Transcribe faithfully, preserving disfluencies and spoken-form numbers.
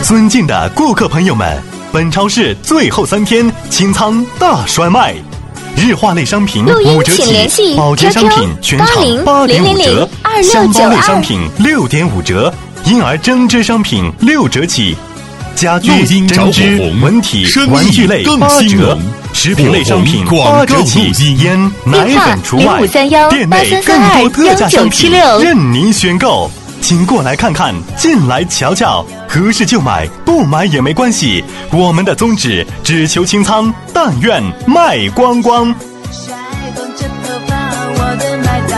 尊敬的顾客朋友们，本超市最后三天清仓大甩卖，日化类商品五折起，保洁商品全场八点五折，箱包类商品六点五折，婴儿针织商品六折起，家居、针织、文体、玩具类八折，食品类商品八折起，烟、奶粉除外，店内更多特价商品任您选购。请过来看看，进来瞧瞧，合适就买，不买也没关系。我们的宗旨只求清仓，但愿卖光光。